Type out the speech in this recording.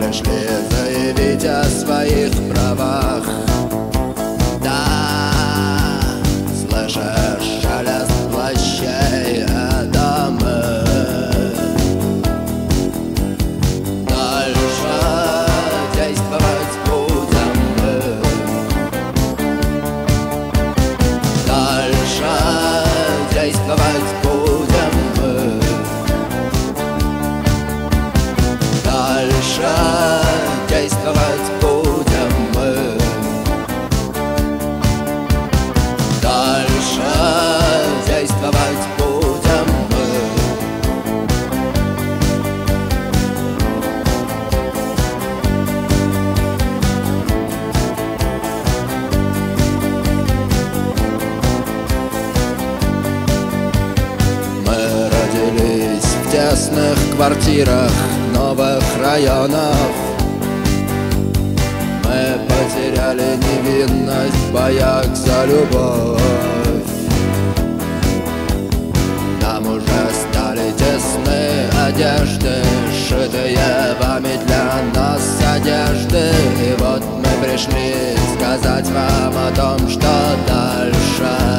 пришли заявить о своих правах. Да, слышишь шелест плащей, это мы. Дальше действовать будем мы. Дальше действовать будем мы. Дальше действовать будем мы. Дальше действовать будем мы. Мы родились в тесных квартирах новых районов. Мы потеряли невинность в боях за любовь. Нам уже стали тесны одежды, сшитые вами для нас одежды. И вот мы пришли сказать вам о том, что дальше.